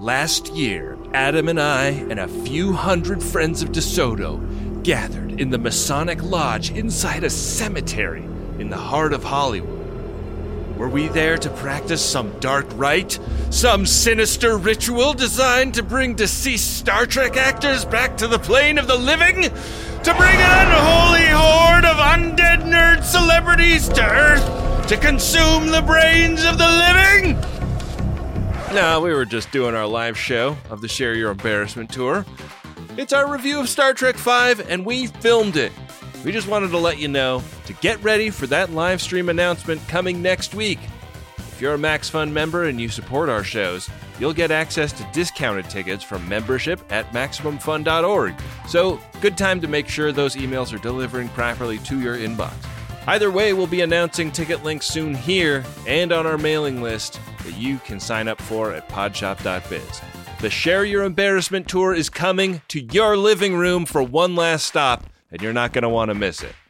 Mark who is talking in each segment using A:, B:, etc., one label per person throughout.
A: Last year, Adam and I and a few hundred friends of DeSoto gathered in the Masonic Lodge inside a cemetery in the heart of Hollywood. Were we there to practice some dark rite? Some sinister ritual designed to bring deceased Star Trek actors back to the plane of the living? To bring an unholy horde of undead nerd celebrities to Earth to consume the brains of the living? No, we were just doing our live show of the Share Your Embarrassment tour. It's our review of Star Trek V, and we filmed it. We just wanted to let you know to get ready for that live stream announcement coming next week. If you're a MaxFun member and you support our shows, you'll get access to discounted tickets from membership at MaximumFun.org. So, good time to make sure those emails are delivering properly to your inbox. Either way, we'll be announcing ticket links soon here and on our mailing list that you can sign up for at podshop.biz. The Share Your Embarrassment tour is coming to your living room for one last stop, and you're not going to want to miss it.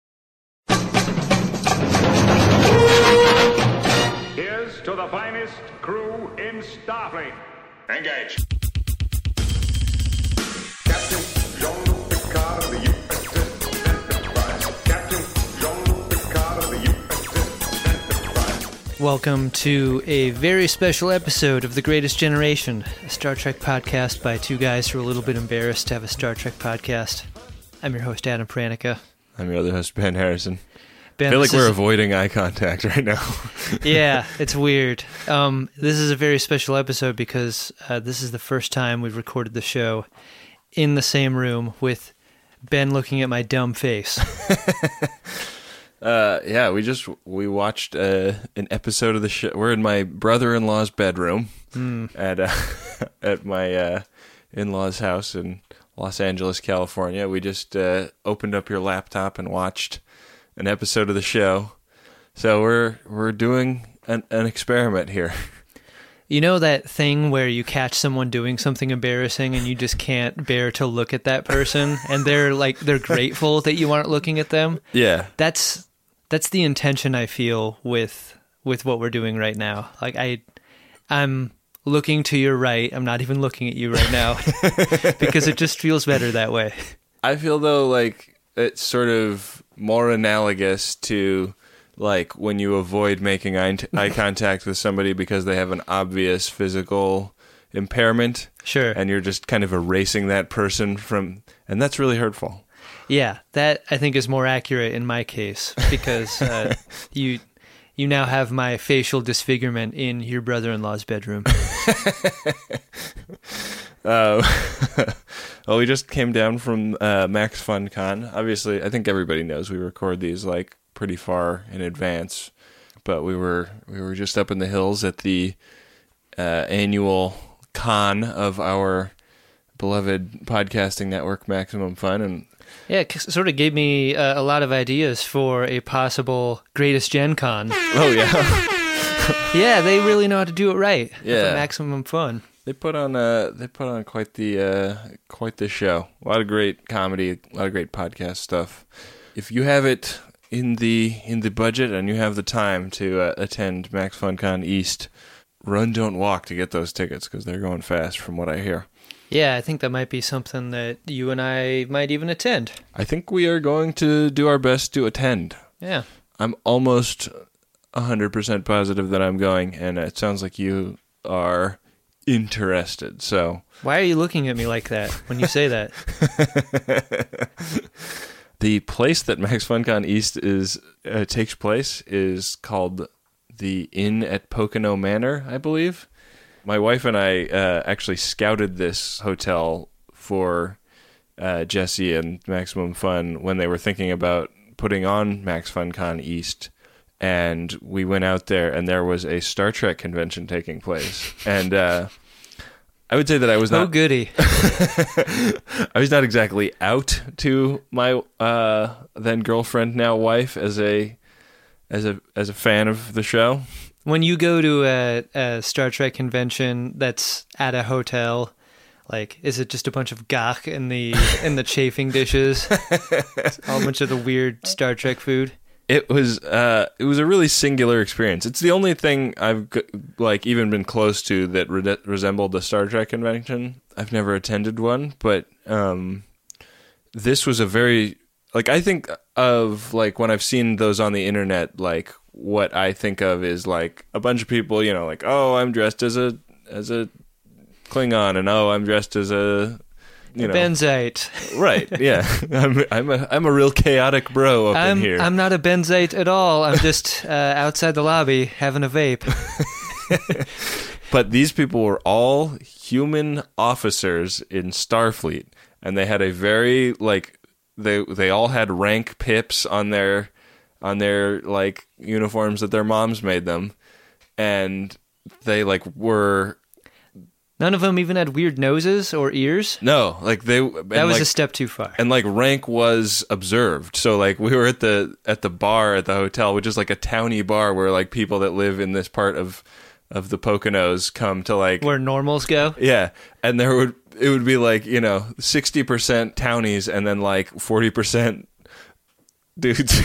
B: Here's to the finest crew in Starfleet. Engage. Captain Jean-Luc Picard of the USS Enterprise. Captain Jean-Luc Picard of the USS Enterprise.
C: Welcome to a very special episode of The Greatest Generation, a Star Trek podcast by two guys who are a little bit embarrassed to have a Star Trek podcast. I'm your host, Adam Pranica.
A: I'm your other host, Ben Harrison.
C: Ben,
A: I feel like we're avoiding eye contact right now.
C: Yeah, it's weird. This is a very special episode because this is the first time we've recorded the show in the same room with Ben looking at my dumb face.
A: Yeah, we watched an episode of the show. We're in my brother-in-law's bedroom at my in-law's house in Los Angeles, California. We just opened up your laptop and watched an episode of the show. So we're doing an experiment here.
C: You know that thing where you catch someone doing something embarrassing and you just can't bear to look at that person, and they're grateful that you aren't looking at them?
A: Yeah.
C: That's the intention I feel with what we're doing right now. Like I'm looking to your right. I'm not even looking at you right now because it just feels better that way.
A: I feel though like it's sort of more analogous to like when you avoid making eye contact with somebody because they have an obvious physical impairment.
C: Sure. And
A: you're just kind of erasing that person from, and that's really hurtful.
C: Yeah, that I think is more accurate in my case because you now have my facial disfigurement in your brother-in-law's bedroom.
A: Well, we just came down from Max Fun Con. Obviously, I think everybody knows we record these like pretty far in advance, but we were just up in the hills at the annual con of our beloved podcasting network, Maximum Fun, and
C: yeah, it sort of gave me a lot of ideas for a possible Greatest Gen Con.
A: Oh, yeah.
C: Yeah, they really know how to do it right.
A: Yeah.
C: Maximum Fun.
A: They put on quite the show. A lot of great comedy, a lot of great podcast stuff. If you have it in the budget and you have the time to attend MaxFunCon East, run, don't walk to get those tickets because they're going fast from what I hear.
C: Yeah, I think that might be something that you and I might even attend.
A: I think we are going to do our best to attend.
C: Yeah.
A: I'm almost 100% positive that I'm going, and it sounds like you are interested, so...
C: Why are you looking at me like that when you say that?
A: The place that MaxFunCon East takes place is called the Inn at Pocono Manor, I believe. My wife and I actually scouted this hotel for Jesse and Maximum Fun when they were thinking about putting on MaxFunCon East, and we went out there, and there was a Star Trek convention taking place, and I would say that I was not...
C: Oh, goody.
A: I was not exactly out to my then girlfriend, now wife, as a fan of the show.
C: When you go to a Star Trek convention that's at a hotel, like, is it just a bunch of gagh in the chafing dishes? All a bunch of the weird Star Trek food?
A: It was a really singular experience. It's the only thing I've like even been close to that resembled a Star Trek convention. I've never attended one, but this was a very, like, I think of, like, when I've seen those on the internet, like, what I think of is, like, a bunch of people, you know, like, oh, I'm dressed as a Klingon, and oh, I'm dressed as a, you know,
C: Benzite.
A: Right? Yeah, I'm a real chaotic bro up in here.
C: I'm not a Benzite at all. I'm just outside the lobby having a vape.
A: But these people were all human officers in Starfleet, and they had a very, like, they all had rank pips on their like uniforms that their moms made them, and they like were.
C: None of them even had weird noses or ears.
A: No, like that
C: was a step too far.
A: And like rank was observed. So like we were at the bar at the hotel, which is like a towny bar where like people that live in this part of the Poconos come to, like,
C: where normals go.
A: Yeah, and it would be like, you know, 60% townies and then like 40% dudes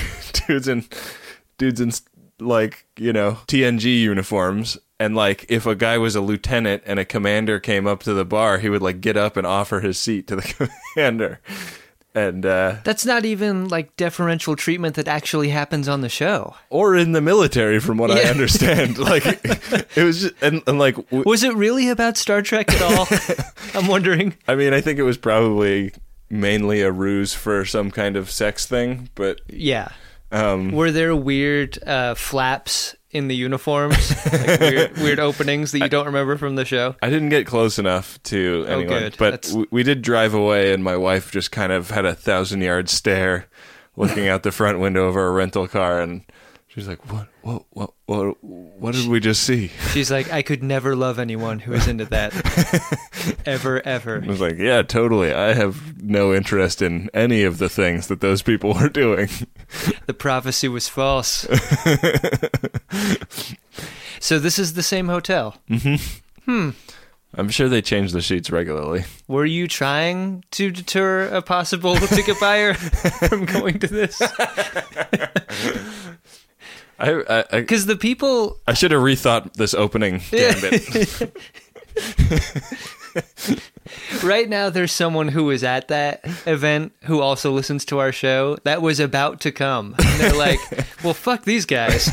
A: in like, you know, TNG uniforms. And, like, if a guy was a lieutenant and a commander came up to the bar, he would, like, get up and offer his seat to the commander. And
C: that's not even, like, deferential treatment that actually happens on the show.
A: Or in the military, from what I understand. Like, it was just, and like...
C: Was it really about Star Trek at all? I'm wondering.
A: I mean, I think it was probably mainly a ruse for some kind of sex thing, but...
C: Yeah. Were there weird flaps in the uniforms, like weird openings that you don't remember from the show?
A: I didn't get close enough to anyone,
C: good.
A: But we did drive away, and my wife just kind of had a 1,000-yard stare, looking out the front window of our rental car, and she's like, "What did we just see?"
C: She's like, "I could never love anyone who is into that, ever."
A: I was like, "Yeah, totally. I have no interest in any of the things that those people were doing."
C: The prophecy was false. So this is the same hotel.
A: Mm-hmm. I'm sure they change the sheets regularly.
C: Were you trying to deter a possible ticket buyer from going to this? Because the people...
A: I should have rethought this opening gambit.
C: Right now, there's someone who was at that event who also listens to our show that was about to come. And they're like, well, fuck these guys.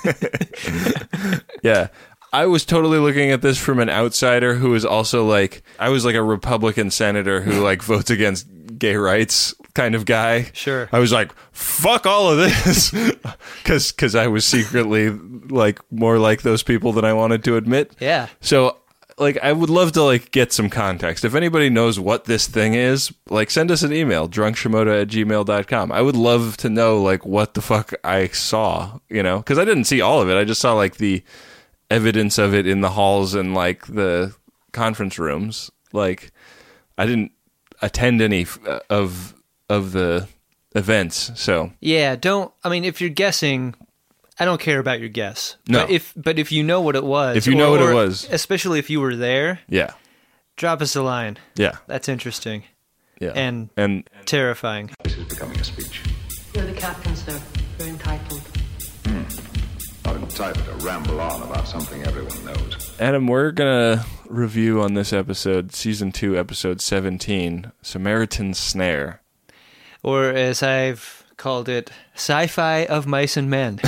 A: Yeah. I was totally looking at this from an outsider who is also like, I was like a Republican senator who like votes against gay rights kind of guy.
C: Sure.
A: I was like, fuck all of this. Because I was secretly like more like those people than I wanted to admit.
C: Yeah.
A: So like, I would love to like get some context. If anybody knows what this thing is, like send us an email, drunkshimoda@gmail.com. I would love to know like what the fuck I saw, you know, because I didn't see all of it. I just saw like the evidence of it in the halls and like the conference rooms. Like I didn't attend any of the events. So
C: yeah, if you're guessing, I don't care about your guess.
A: No.
C: But if you know what it was,
A: if you know what it was,
C: especially if you were there,
A: yeah,
C: drop us a line.
A: Yeah,
C: that's interesting.
A: Yeah,
C: and terrifying.
B: This is becoming a speech.
D: You're the captain, sir. You're entitled.
B: Not entitled to ramble on about something everyone knows.
A: Adam, we're gonna review on this episode, season 2, episode 17, Samaritan Snare,
C: or as I've called it, Sci-Fi of Mice and Men.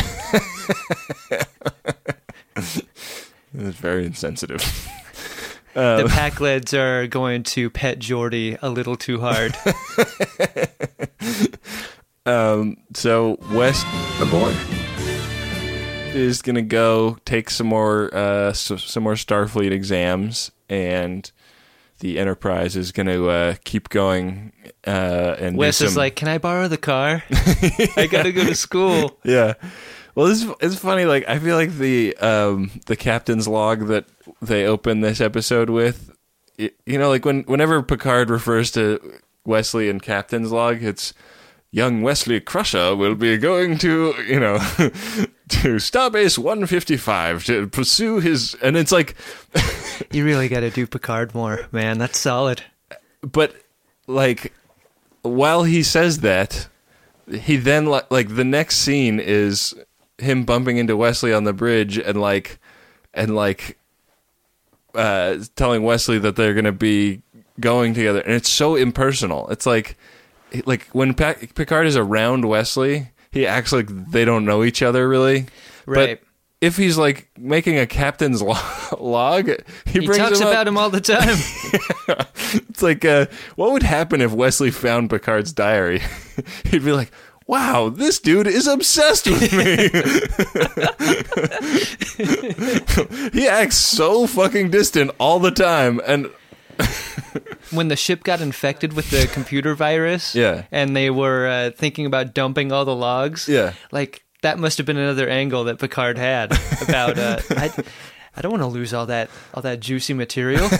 A: It's very insensitive.
C: The Pac-Leds are going to pet Geordi a little too hard.
A: So West,
B: The boy.
A: is gonna go take some more Starfleet exams, and the Enterprise is gonna keep going. And
C: Wes is like, "Can I borrow the car? I gotta go to school."
A: Yeah. Well, it's funny. Like, I feel like the captain's log that they open this episode with, you know, like whenever Picard refers to Wesley in captain's log, it's young Wesley Crusher will be going to, you know, to Starbase 155 to pursue his, and it's like,
C: you really got to do Picard more, man. That's solid.
A: But like, while he says that, he then like the next scene is him bumping into Wesley on the bridge and telling Wesley that they're going to be going together, and it's so impersonal. It's like when Picard is around Wesley, he acts like they don't know each other really.
C: Right.
A: But if he's like making a captain's log, he brings
C: talks
A: him up.
C: about him all the time.
A: It's like, what would happen if Wesley found Picard's diary? He'd be like, wow, this dude is obsessed with me. He acts so fucking distant all the time. And
C: When the ship got infected with the computer virus,
A: Yeah.
C: and they were thinking about dumping all the logs,
A: Yeah.
C: like that must have been another angle that Picard had about I don't want to lose all that juicy material.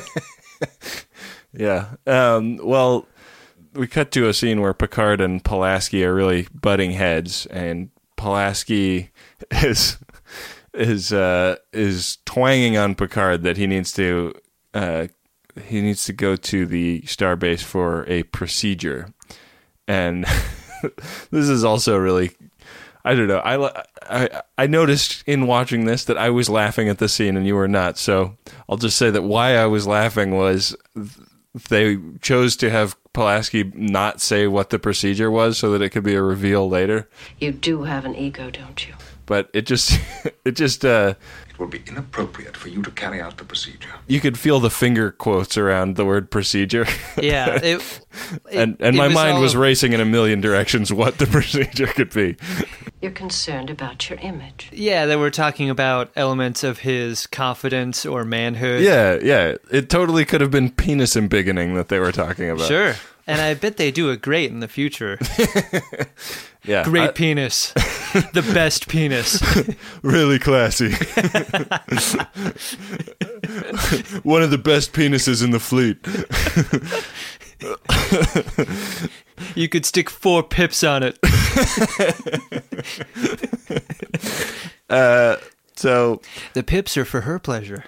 A: Yeah. Well, we cut to a scene where Picard and Pulaski are really butting heads, and Pulaski is twanging on Picard that he needs to go to the starbase for a procedure, and this is also really. I don't know. I noticed in watching this that I was laughing at the scene and you were not. So I'll just say that why I was laughing was they chose to have Pulaski not say what the procedure was so that it could be a reveal later.
D: You do have an ego, don't you?
A: But it just
B: It will be inappropriate for you to carry out the procedure.
A: you could feel the finger quotes around the word procedure.
C: Yeah,
A: and my mind
C: all-
A: was racing in a million directions what the procedure could be.
D: You're concerned about your image.
C: Yeah, they were talking about elements of his confidence or manhood.
A: Yeah. It totally could have been penis embiggening that they were talking about.
C: Sure. And I bet they do it great in the future.
A: Yeah.
C: Great penis. The best penis.
A: Really classy. One of the best penises in the fleet.
C: You could stick 4 pips on it.
A: So
C: The pips are for her pleasure.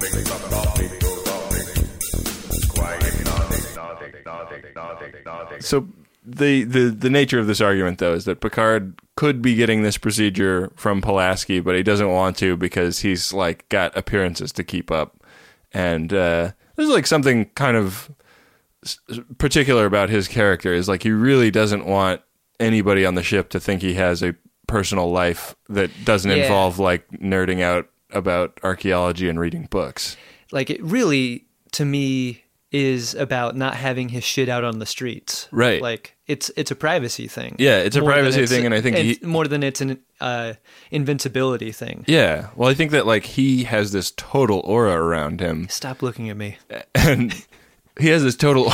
A: the nature of this argument, though, is that Picard could be getting this procedure from Pulaski, but he doesn't want to because he's like got appearances to keep up, and there's like something kind of particular about his character is like he really doesn't want anybody on the ship to think he has a personal life that doesn't involve like nerding out about archaeology and reading books.
C: Like, it really, to me, is about not having his shit out on the streets.
A: Right.
C: Like, it's a privacy thing.
A: Yeah, it's a
C: More than
A: privacy
C: it's-
A: thing, and I think
C: it's more than it's an invincibility thing.
A: Yeah, well, I think that like he has this total aura around him,
C: Stop looking at me.
A: and he has this total.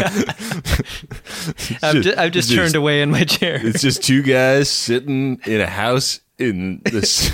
C: I've just turned away in my chair.
A: It's just two guys sitting in a house in this.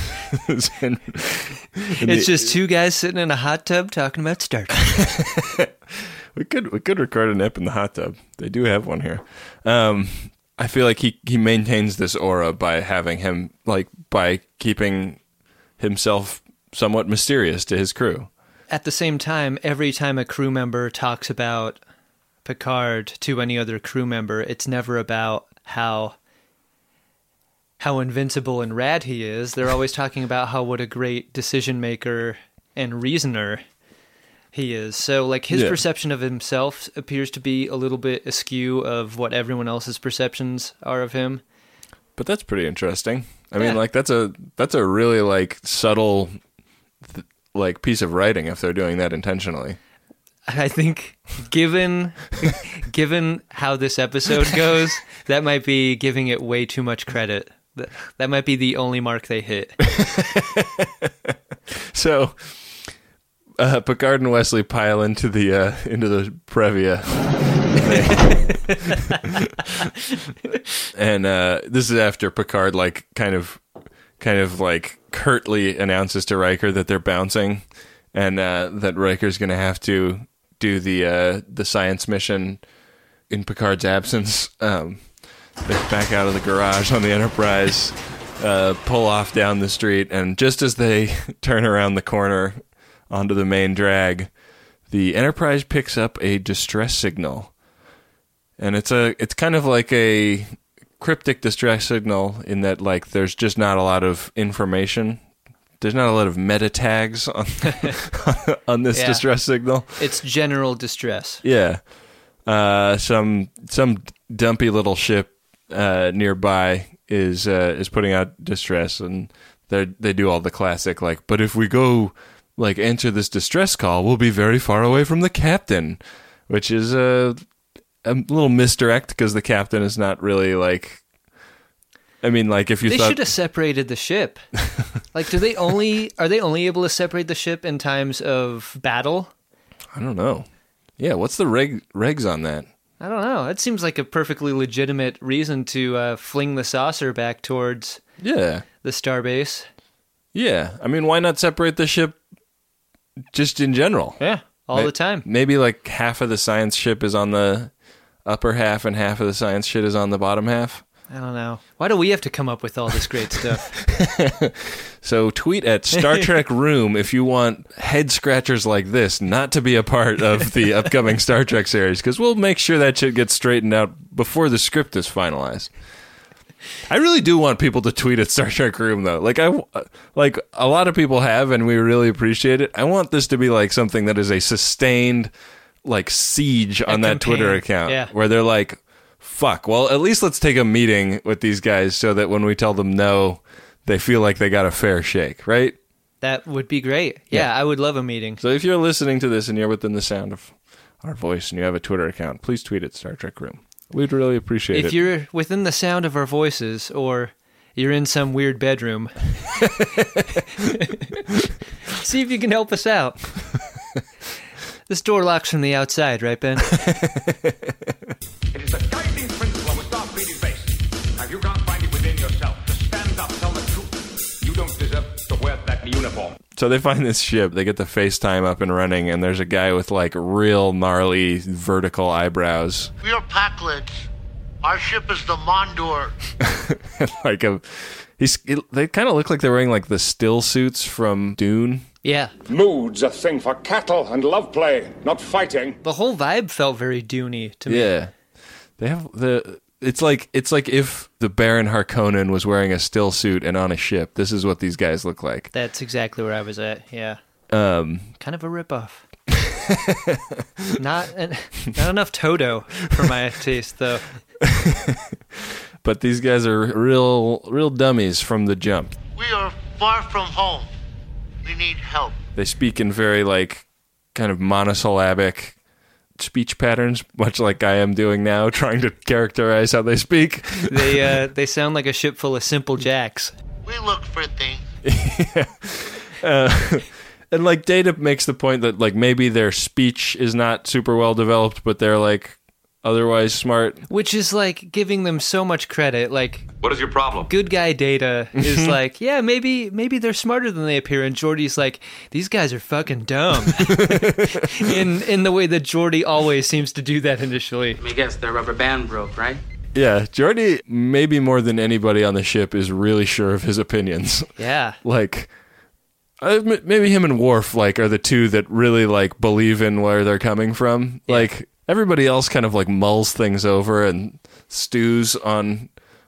C: It's just 2 guys sitting in a hot tub talking about Star Trek.
A: We could record an ep in the hot tub. They do have one here. I feel like he maintains this aura by having him by keeping himself somewhat mysterious to his crew.
C: At the same time, every time a crew member talks about Picard to any other crew member, it's never about how invincible and rad he is. They're always talking about what a great decision maker and reasoner he is. So like his perception of himself appears to be a little bit askew of what everyone else's perceptions are of him.
A: But that's pretty interesting. I mean, like that's a really like subtle like piece of writing if they're doing that intentionally.
C: I think given how this episode goes, that might be giving it way too much credit. That might be the only mark they hit.
A: So Picard and Wesley pile into the Previa. And this is after Picard like kind of like curtly announces to Riker that they're bouncing, and that Riker's going to have to do the science mission in Picard's absence. They back out of the garage on the Enterprise, pull off down the street, and just as they turn around the corner onto the main drag, the Enterprise picks up a distress signal. And it's kind of like a cryptic distress signal in that, like, there's just not a lot of information. There's not a lot of meta tags on on this
C: Yeah.
A: distress signal.
C: It's general distress.
A: Yeah. Some dumpy little ship nearby is putting out distress, and they do all the classic, like, but if we go, like, answer this distress call, we'll be very far away from the captain, which is a little misdirect because the captain is not really, like, I mean, like, if you
C: They
A: thought
C: should have separated the ship. Like, are they only able to separate the ship in times of battle?
A: I don't know. Yeah, what's the regs on that?
C: I don't know. That seems like a perfectly legitimate reason to fling the saucer back towards
A: Yeah.
C: the starbase.
A: Yeah. I mean, why not separate the ship just in general?
C: Yeah, all the time.
A: Maybe like half of the science ship is on the upper half and half of the science shit is on the bottom half.
C: I don't know. Why do we have to come up with all this great stuff?
A: So tweet at Star Trek Room if you want head scratchers like this not to be a part of the upcoming Star Trek series, because we'll make sure that shit gets straightened out before the script is finalized. I really do want people to tweet at Star Trek Room, though. Like a lot of people have, and we really appreciate it. I want this to be like something that is a sustained, like, siege on that
C: campaign.
A: Twitter account,
C: Yeah.
A: where they're like, "Fuck, well, at least let's take a meeting with these guys so that when we tell them no, they feel like they got a fair shake," right?
C: That would be great. Yeah, I would love a meeting.
A: So if you're listening to this and you're within the sound of our voice and you have a Twitter account, please tweet at Star Trek Room. We'd really appreciate it.
C: If you're within the sound of our voices, or you're in some weird bedroom, see if you can help us out. This door locks from the outside, right, Ben?
B: It is the guiding principle of a Starfleet is based. Now, if you can't find it within yourself to stand up, tell the truth. You don't deserve to wear that uniform.
A: So they find this ship, they get the FaceTime up and running, and there's a guy with, like, real gnarly vertical eyebrows.
E: We are Pakleds. Our ship is the Mondor.
A: They kind of look like they're wearing, like, the still suits from Dune.
C: Yeah.
B: Mood's a thing for cattle and love play, not fighting.
C: The whole vibe felt very Dune-y to me.
A: Yeah. They have it's like if the Baron Harkonnen was wearing a still suit and on a ship. This is what these guys look like.
C: That's exactly where I was at, yeah.
A: Um,
C: Kind of a ripoff. Not enough Toto for my taste, though.
A: but these guys are real dummies from the jump.
E: We are far from home. We need help.
A: They speak in very, like, kind of monosyllabic speech patterns, much like I am doing now, trying to characterize how they speak.
C: They sound like a ship full of simple jacks.
E: We look for things.
A: And, like, Data makes the point that, like, maybe their speech is not super well developed, but they're, like, otherwise smart.
C: Which is, like, giving them so much credit. Like,
B: What is your problem?
C: good guy Data is like, yeah, maybe they're smarter than they appear, and Geordi's like, these guys are fucking dumb. in the way that Geordi always seems to do that initially.
F: Let me guess, their rubber band broke, right?
A: Yeah, Geordi, maybe more than anybody on the ship, is really sure of his opinions.
C: Yeah.
A: Like, maybe him and Worf, like, are the two that really, like, believe in where they're coming from.
C: Yeah.
A: Like, everybody else kind of, like, mulls things over and stews on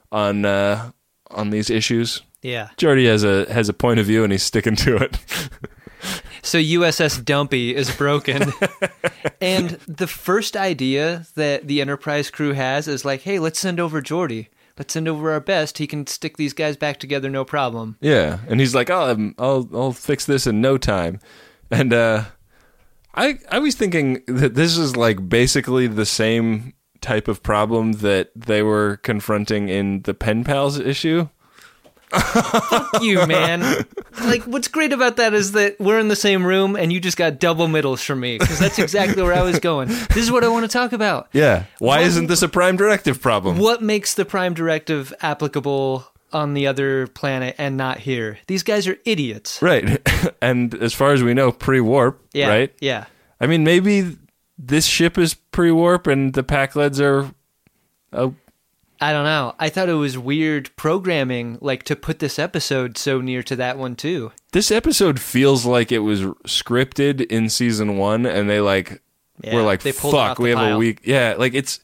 A: these issues.
C: Yeah.
A: Geordi has a point of view and he's sticking to it.
C: So USS Dumpy is broken. And the first idea that the Enterprise crew has is like, hey, let's send over Geordi. Let's send over our best. He can stick these guys back together, no problem.
A: Yeah, and he's like, I'll fix this in no time. And I was thinking that this is, like, basically the same type of problem that they were confronting in the Pen Pals issue.
C: Fuck you, man. Like, what's great about that is that we're in the same room and you just got double middles from me, because that's exactly where I was going. This is what I want to talk about.
A: Yeah. Why isn't this a Prime Directive problem?
C: What makes the Prime Directive applicable on the other planet and not here? These guys are idiots.
A: Right. And as far as we know, pre-warp,
C: Yeah.
A: right?
C: Yeah.
A: I mean, maybe this ship is pre-warp and the Pakleds are...
C: I don't know. I thought it was weird programming, like, to put this episode so near to that one, too.
A: This episode feels like it was scripted in season 1 and they, like,
C: Yeah,
A: were like,
C: they pulled it
A: fuck,
C: off the
A: we have
C: pile.
A: a week. Yeah, like, it's...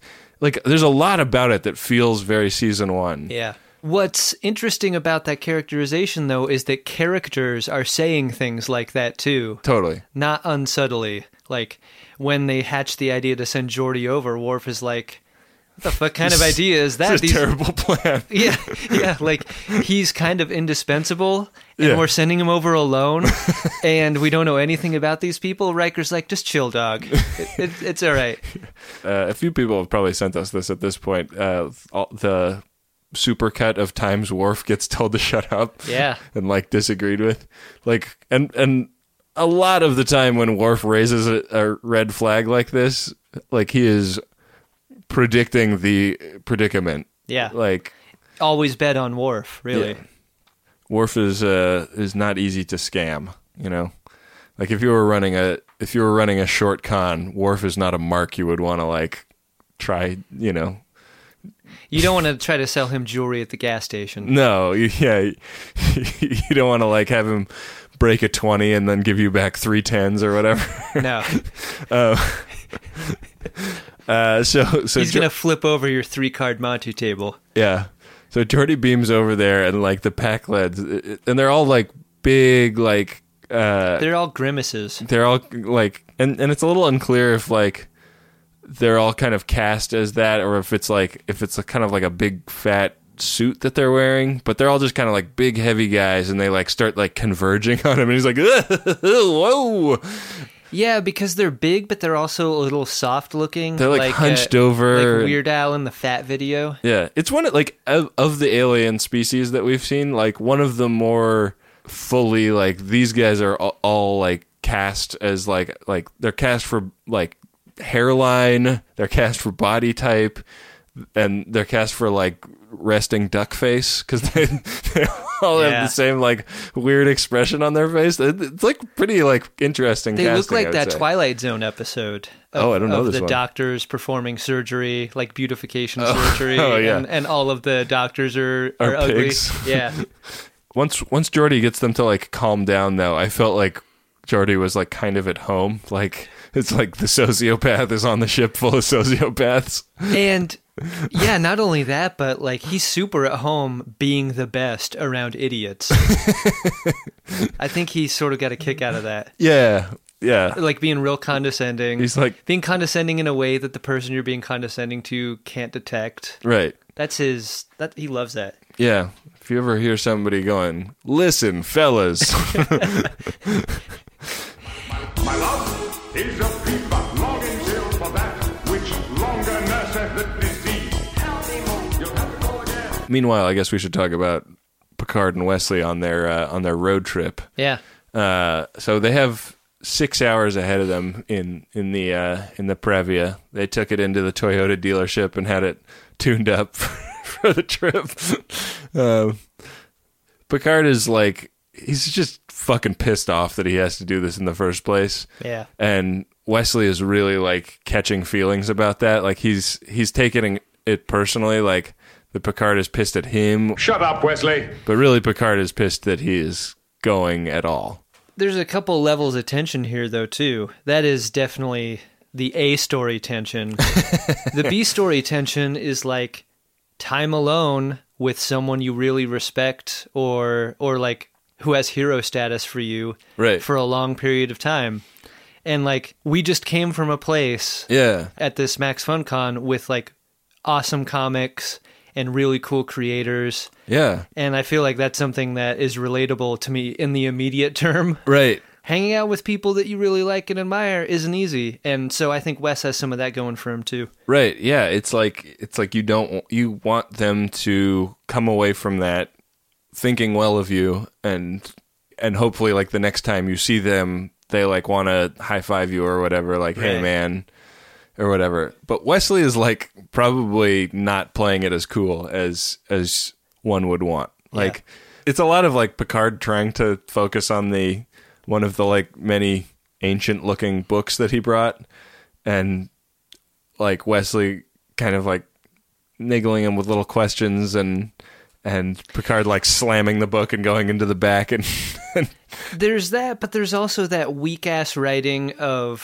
A: like there's a lot about it that feels very season 1.
C: Yeah. What's interesting about that characterization, though, is that characters are saying things like that, too.
A: Totally.
C: Not unsubtly. Like, when they hatch the idea to send Geordi over, Worf is like, what the fuck kind of idea is that?
A: It's a terrible plan.
C: Yeah, like, he's kind of indispensable, and
A: Yeah.
C: we're sending him over alone, and we don't know anything about these people. Riker's like, just chill, dog. It's all right.
A: A few people have probably sent us this at this point. The supercut of times Worf gets told to shut up.
C: Yeah.
A: And like disagreed with. Like and a lot of the time when Worf raises a red flag like this, like he is predicting the predicament.
C: Yeah.
A: Like
C: Always bet on Worf, really.
A: Yeah. Worf is not easy to scam, you know. Like if you were running a short con, Worf is not a mark you would want to like try, you know.
C: You don't want to try to sell him jewelry at the gas station.
A: No, you don't want to like have him break a 20 and then give you back 3 10s or whatever.
C: No.
A: So
C: He's going to flip over your 3-card Monty table.
A: Yeah. So Geordi beams over there and like the pack lads, and they're all like big, like
C: they're all grimaces.
A: they're all like, and it's a little unclear if like they're all kind of cast as that, or if it's a kind of like a big fat suit that they're wearing, but they're all just kind of like big heavy guys, and they like start like converging on him, and he's like, whoa.
C: Yeah, because they're big, but they're also a little soft looking.
A: They're like hunched over.
C: Like Weird Al in the Fat video.
A: Yeah, it's one of like of the alien species that we've seen, like one of the more fully like these guys are all like cast as like they're cast for like hairline, they're cast for body type, and they're cast for like resting duck face because they all have the same like weird expression on their face. It's like pretty like interesting.
C: They look
A: casting,
C: like
A: I would
C: that
A: say.
C: Twilight Zone episode.
A: I don't know
C: of
A: this
C: the
A: one.
C: doctors performing surgery, like beautification surgery,
A: yeah.
C: and all of the doctors are ugly.
A: pigs.
C: Yeah.
A: Once Geordi gets them to like calm down, though, I felt like Geordi was like kind of at home. Like it's like the sociopath is on the ship full of sociopaths.
C: And yeah, not only that, but like he's super at home being the best around idiots. I think he sort of got a kick out of that.
A: Yeah.
C: Like being real condescending.
A: He's like
C: being condescending in a way that the person you're being condescending to can't detect.
A: right.
C: He loves that.
A: Yeah. If you ever hear somebody going, "Listen, fellas."
B: My love is a fever, longing still for that which longer nurseth the disease. You'll have to go again.
A: Meanwhile, I guess we should talk about Picard and Wesley on their road trip.
C: Yeah.
A: So they have 6 hours ahead of them in the Previa. They took it into the Toyota dealership and had it tuned up for the trip. Picard is like, he's just fucking pissed off that he has to do this in the first place.
C: Yeah.
A: And Wesley is really like catching feelings about that. Like he's taking it personally, like that Picard is pissed at him.
B: Shut up, Wesley.
A: But really Picard is pissed that he is going at all.
C: There's a couple levels of tension here, though, too. That is definitely the A story tension. The B story tension is like time alone with someone you really respect or like who has hero status for you for a long period of time. And like we just came from a place at this Max FunCon with like awesome comics and really cool creators.
A: Yeah.
C: And I feel like that's something that is relatable to me in the immediate term.
A: Right.
C: Hanging out with people that you really like and admire isn't easy. And so I think Wes has some of that going for him too.
A: Right. Yeah. It's like you want them to come away from that thinking well of you and hopefully like the next time you see them, they like want to high five you or whatever. Like, hey man, or whatever. But Wesley is like probably not playing it as cool as one would want. Like it's a lot of like Picard trying to focus on one of the like many ancient looking books that he brought, and like Wesley kind of like niggling him with little questions and Picard like slamming the book and going into the back and
C: there's that, but there's also that weak ass writing of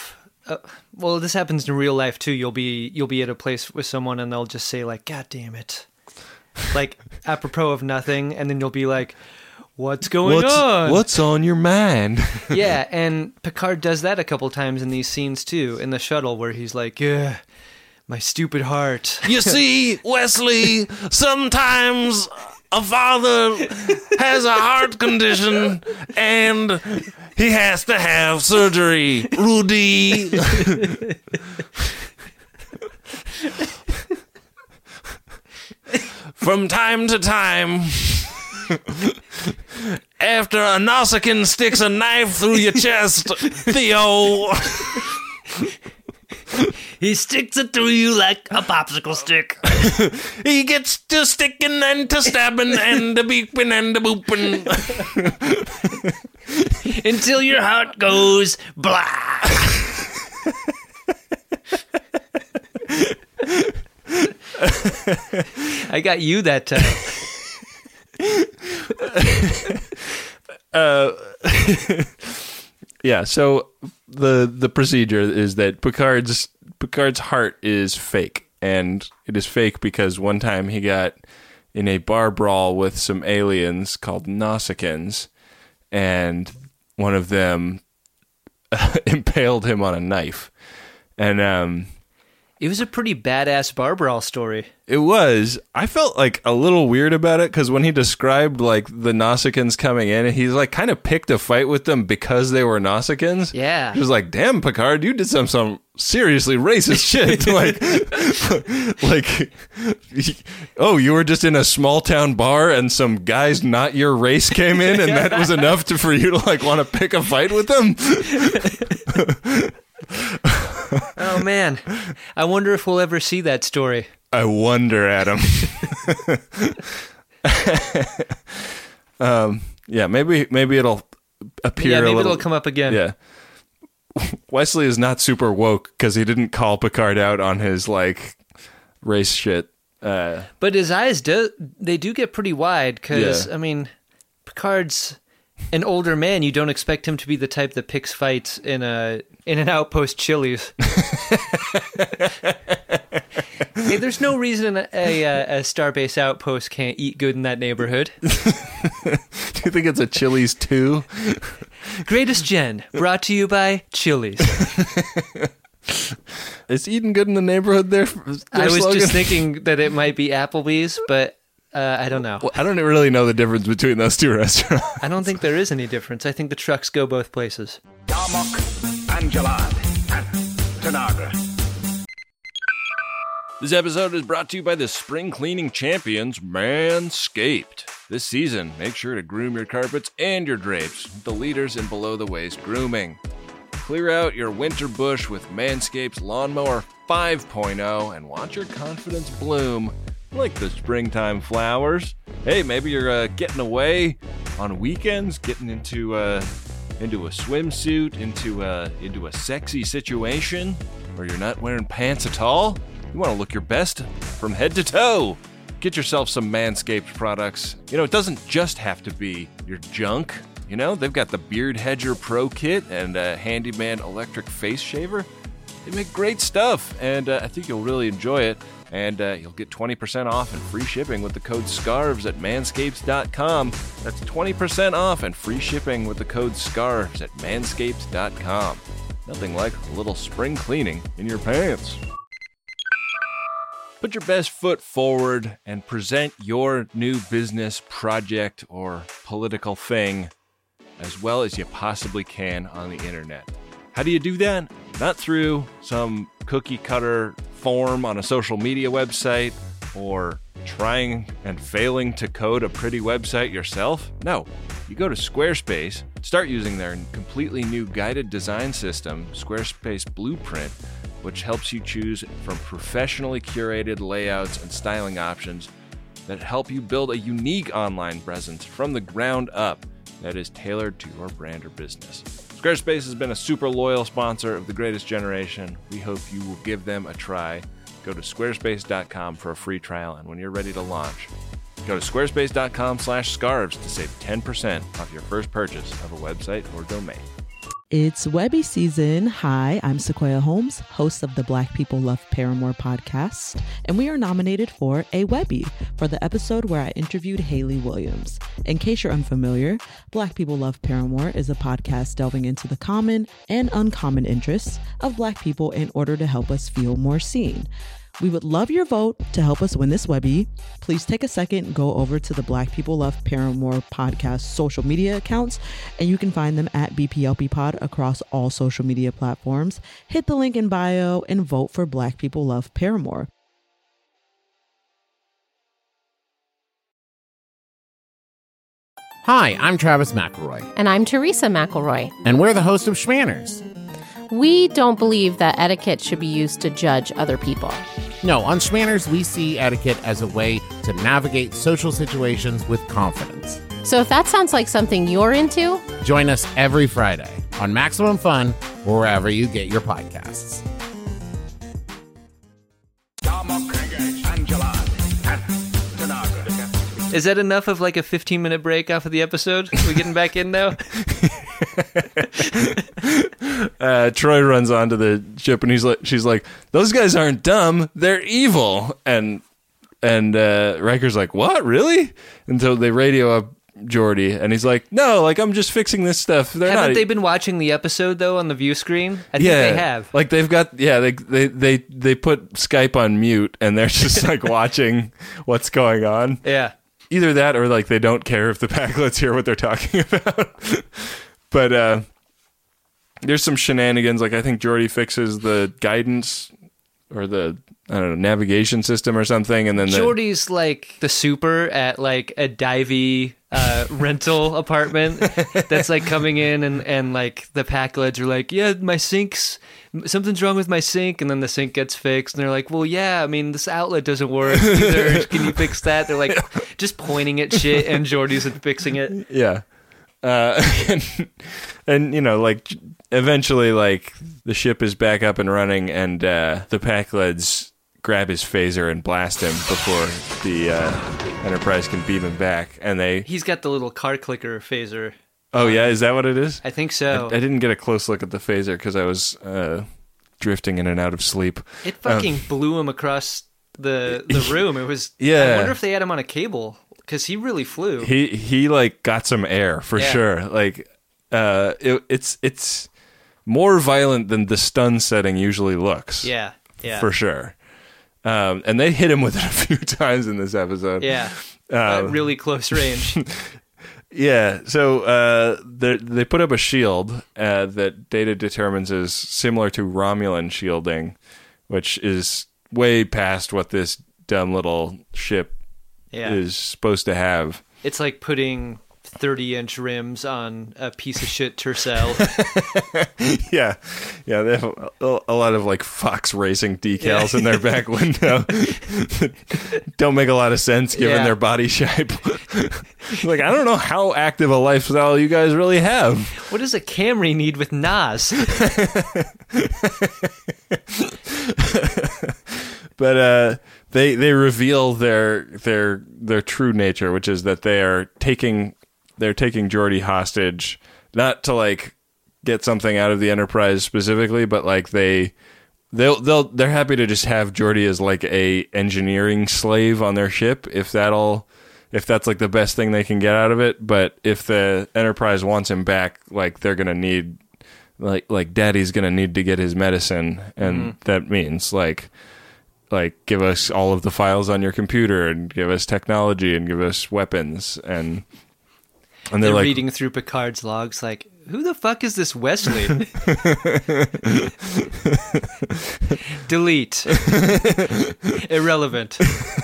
C: well, this happens in real life too. You'll be at a place with someone and they'll just say like, "God damn it," like apropos of nothing, and then you'll be like, "What's going on?
A: What's on your mind?"
C: Yeah, and Picard does that a couple times in these scenes too, in the shuttle, where he's like, "Yeah, my stupid heart."
A: You see, Wesley, sometimes a father has a heart condition and he has to have surgery. Rudy. From time to time, after a Nausicaan sticks a knife through your chest, Theo,
C: He sticks it through you like a popsicle stick.
A: he gets to sticking and to stabbing and to beeping and to booping.
C: Until your heart goes blah. I got you that time.
A: Yeah, so the procedure is that Picard's heart is fake, and it is fake because one time he got in a bar brawl with some aliens called Nausicaans, and one of them impaled him on a knife. And
C: It was a pretty badass bar brawl story.
A: it was. I felt like a little weird about it because when he described like the Nausicaans coming in, he's like kind of picked a fight with them because they were Nausicaans.
C: Yeah.
A: He was like, "Damn, Picard, you did some seriously racist shit." Oh, you were just in a small town bar and some guys not your race came in, and that was enough for you to like want to pick a fight with them.
C: Oh man, I wonder if we'll ever see that story.
A: I wonder, Adam. Yeah, maybe it'll appear.
C: Yeah, maybe
A: a little,
C: it'll come up again.
A: Yeah, Wesley is not super woke because he didn't call Picard out on his like race shit.
C: But his eyes do get pretty wide because
A: Yeah.
C: I mean, Picard's an older man. You don't expect him to be the type that picks fights in an outpost Chili's. Hey, there's no reason a Starbase outpost can't eat good in that neighborhood.
A: Do you think it's a Chili's 2?
C: Greatest Gen, brought to you by Chili's.
A: Is eating good in the neighborhood there?
C: I was just thinking that it might be Applebee's, but I don't know.
A: Well, I don't really know the difference between those two restaurants.
C: I don't think there is any difference. I think the trucks go both places.
B: Darmok and Jalad at Tanagra.
A: This episode is brought to you by the spring cleaning champions, Manscaped. This season, make sure to groom your carpets and your drapes with the leaders in below-the-waist grooming. Clear out your winter bush with Manscaped's Lawnmower 5.0 and watch your confidence bloom like the springtime flowers. Hey, maybe you're getting away on weekends, getting into a swimsuit, into a sexy situation where you're not wearing pants at all. You want to look your best from head to toe. Get yourself some Manscaped products. You know, it doesn't just have to be your junk. You know, they've got the Beard Hedger Pro Kit and Handyman Electric Face Shaver. They make great stuff, and I think you'll really enjoy it. And you'll get 20% off and free shipping with the code SCARVES at manscapes.com. That's 20% off and free shipping with the code SCARVES at manscapes.com. Nothing like a little spring cleaning in your pants. Put your best foot forward and present your new business, project, or political thing as well as you possibly can on the internet. How do you do that? Not through some cookie cutter form on a social media website or trying and failing to code a pretty website yourself. No, you go to Squarespace, start using their completely new guided design system, Squarespace Blueprint, which helps you choose from professionally curated layouts and styling options that help you build a unique online presence from the ground up that is tailored to your brand or business. Squarespace has been a super loyal sponsor of The Greatest Generation. We hope you will give them a try. Go to squarespace.com for a free trial, and when you're ready to launch, go to squarespace.com/scarves to save 10% off your first purchase of a website or domain.
G: It's Webby season. Hi, I'm Sequoia Holmes, host of the Black People Love Paramore podcast, and we are nominated for a Webby for the episode where I interviewed Hayley Williams. In case you're unfamiliar, Black People Love Paramore is a podcast delving into the common and uncommon interests of Black people in order to help us feel more seen. We would love your vote to help us win this Webby. Please take a second and go over to the Black People Love Paramore podcast social media accounts, and you can find them at BPLP Pod across all social media platforms. Hit the link in bio and vote for Black People Love Paramore.
H: Hi, I'm Travis McElroy.
I: And I'm Teresa McElroy.
H: And we're the host of Schmanners.
I: We don't believe that etiquette should be used to judge other people.
H: No, on Schmanners, we see etiquette as a way to navigate social situations with confidence.
I: So if that sounds like something you're into,
H: join us every Friday on Maximum Fun or wherever you get your podcasts.
C: Is that enough of like a 15-minute break off of the episode? We getting back in now?
A: Troy runs onto the ship and she's like, those guys aren't dumb, they're evil. And Riker's like, what, really? And so they radio up Geordi and he's like, no, like I'm just fixing this stuff.
C: Haven't they been watching the episode though on the view screen? I think they have.
A: Like they've got they put Skype on mute and they're just like watching what's going on.
C: Yeah.
A: Either that or like they don't care if the Packlets hear what they're talking about. But there's some shenanigans. Like I think Geordi fixes the guidance or the navigation system or something, and then
C: Geordi's like the super at like a divey rental apartment that's like coming in, and like the Packlets are like, yeah, my sink's something's wrong with my sink, and then the sink gets fixed, and they're like, well, yeah, I mean this outlet doesn't work either. Can you fix that? They're like just pointing at shit, and Geordi's fixing it.
A: Yeah. And you know, like eventually, like the ship is back up and running, and the Packlets grab his phaser and blast him before the Enterprise can beam him back. And
C: he's got the little car clicker phaser.
A: Oh yeah, is that what it is?
C: I think so.
A: I didn't get a close look at the phaser because I was drifting in and out of sleep.
C: It fucking blew him across the room. It was.
A: Yeah.
C: I wonder if they had him on a cable. Because he really flew.
A: He like got some air for sure. Like it's more violent than the stun setting usually looks.
C: Yeah.
A: For sure. And they hit him with it a few times in this episode.
C: Yeah. Really close range.
A: Yeah. So they put up a shield that Data determines is similar to Romulan shielding, which is way past what this dumb little ship is supposed to have.
C: It's like putting 30-inch rims on a piece of shit Tercel.
A: Yeah, they have a lot of like Fox Racing decals in their back window. Don't make a lot of sense given their body shape. Like, I don't know how active a lifestyle you guys really have.
C: What does a Camry need with NOS?
A: But they reveal their true nature, which is that they're taking Geordi hostage, not to like get something out of the Enterprise specifically, but like they're happy to just have Geordi as like a engineering slave on their ship if that's like the best thing they can get out of it. But if the Enterprise wants him back, like they're gonna need like Daddy's gonna need to get his medicine, and that means like give us all of the files on your computer and give us technology and give us weapons, and they're like
C: reading through Picard's logs like, who the fuck is this Wesley? Delete. Irrelevant.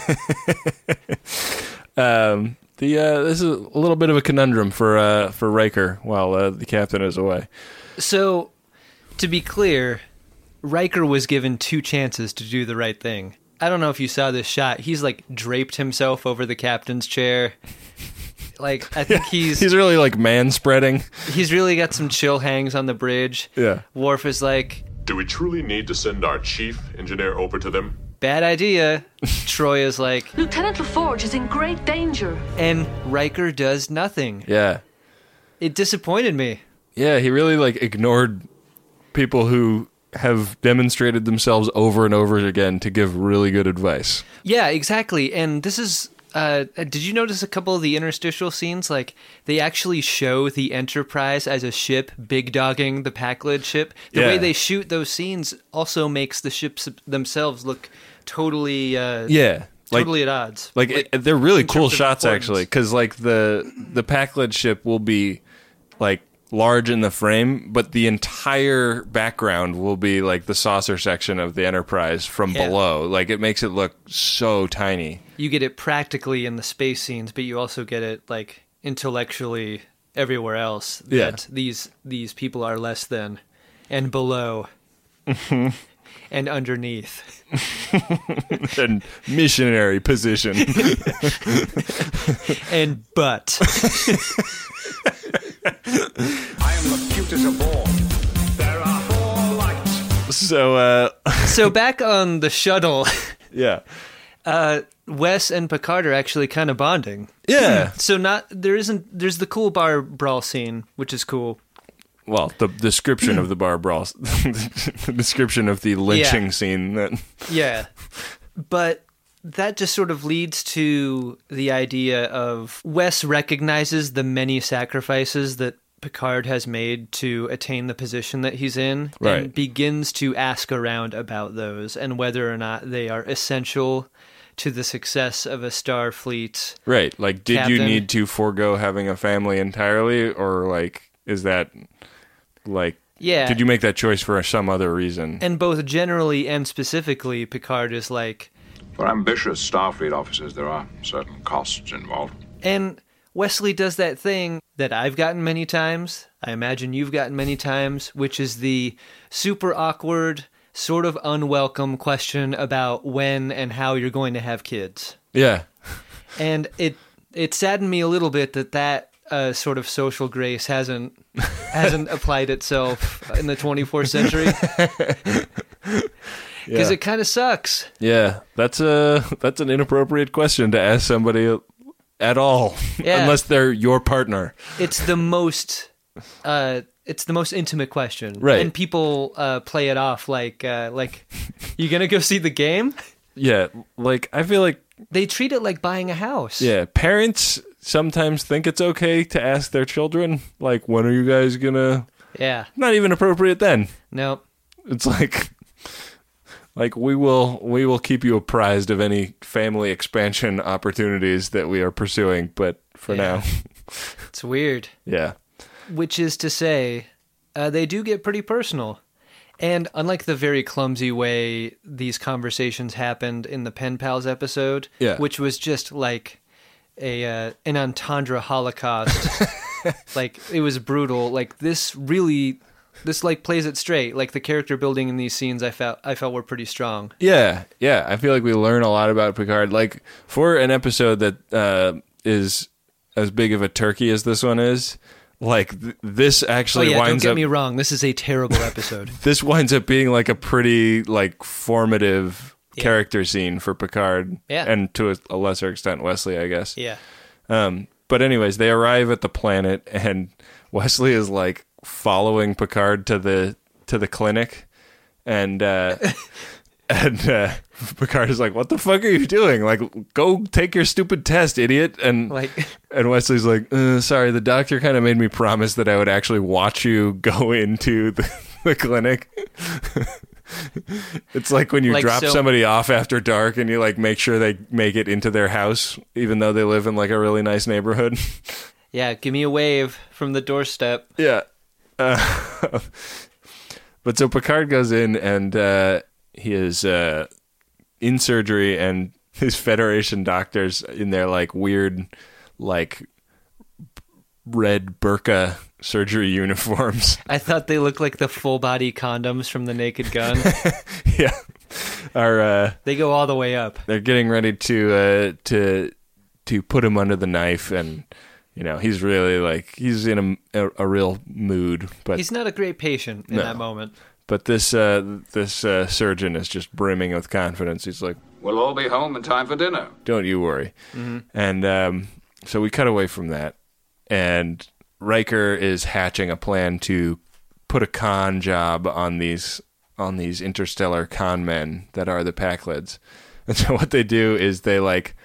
A: This is a little bit of a conundrum for Riker while the captain is away.
C: So, to be clear, Riker was given 2 chances to do the right thing. I don't know if you saw this shot. He's like draped himself over the captain's chair. Like, I think he's
A: really like man-spreading.
C: He's really got some chill hangs on the bridge.
A: Yeah.
C: Worf is like,
J: do we truly need to send our chief engineer over to them?
C: Bad idea. Troy is like,
D: Lieutenant LaForge is in great danger.
C: And Riker does nothing.
A: Yeah.
C: It disappointed me.
A: Yeah, he really like ignored people who have demonstrated themselves over and over again to give really good advice.
C: Yeah, exactly. And this is did you notice a couple of the interstitial scenes? Like, they actually show the Enterprise as a ship big dogging the Pakled ship. The way they shoot those scenes also makes the ships themselves look totally totally at odds.
A: Like they're really cool shots, actually, because like the Pakled ship will be like large in the frame, but the entire background will be like the saucer section of the Enterprise from below. Like, it makes it look so tiny.
C: You get it practically in the space scenes, but you also get it like intellectually everywhere else. That these people are less than and below and underneath.
A: And missionary position.
C: And butt.
B: I am the cutest of all. There are 4 lights.
A: So
C: back on the shuttle.
A: Yeah.
C: Wes and Picard are actually kind of bonding.
A: Yeah.
C: So there's the cool bar brawl scene, which is cool.
A: Well, the description of the bar brawl, the description of the lynching scene.
C: Yeah. But that just sort of leads to the idea of Wes recognizes the many sacrifices that Picard has made to attain the position that he's in, and begins to ask around about those and whether or not they are essential to the success of a Starfleet.
A: Right. Like, did
C: captain.
A: you need to forego having a family entirely, or like, is that like, did you make that choice for some other reason?
C: And both generally and specifically, Picard is like,
J: For ambitious Starfleet officers, there are certain costs involved.
C: And Wesley does that thing that I've gotten many times, I imagine you've gotten many times, which is the super awkward, sort of unwelcome question about when and how you're going to have kids.
A: Yeah.
C: And it saddened me a little bit that sort of social grace hasn't applied itself in the 24th century. Because it kind of sucks.
A: Yeah, that's an inappropriate question to ask somebody at all, unless they're your partner.
C: It's the most intimate question,
A: right?
C: And people play it off like you gonna go see the game?
A: Yeah, like I feel like
C: they treat it like buying a house.
A: Yeah, parents sometimes think it's okay to ask their children, like, when are you guys gonna?
C: Yeah,
A: not even appropriate then.
C: No,
A: it's like we will keep you apprised of any family expansion opportunities that we are pursuing, but for now,
C: it's weird.
A: Yeah.
C: Which is to say, they do get pretty personal. And unlike the very clumsy way these conversations happened in the Pen Pals episode, which was just like an entendre holocaust, like it was brutal, like this like plays it straight. Like the character building in these scenes I felt were pretty strong. Yeah.
A: I feel like we learn a lot about Picard. Like for an episode that is as big of a turkey as this one is, like this actually winds up...
C: don't get me wrong, this is a terrible episode.
A: This winds up being like a pretty like formative character scene for Picard, and to a lesser extent Wesley, I guess.
C: Yeah.
A: But anyways, they arrive at the planet, and Wesley is like following Picard to the clinic, and Picard is like, "What the fuck are you doing? Like, go take your stupid test, idiot!" And Wesley's like, "Sorry, the doctor kind of made me promise that I would actually watch you go into the clinic." It's like when you drop somebody off after dark and you like make sure they make it into their house, even though they live in like a really nice neighborhood.
C: Yeah, give me a wave from the doorstep.
A: Yeah. But so Picard goes in, and he is in surgery, and his Federation doctors in their like weird, like red burqa surgery uniforms.
C: I thought they looked like the full body condoms from The Naked Gun.
A: Yeah,
C: they go all the way up.
A: They're getting ready to put him under the knife, and you know he's really like he's in a real mood, but
C: he's not a great patient in that moment.
A: But this surgeon is just brimming with confidence. He's like,
B: "We'll all be home in time for dinner.
A: Don't you worry." Mm-hmm. And so we cut away from that, and Riker is hatching a plan to put a con job on these interstellar con men that are the Pakleds. And so what they do is they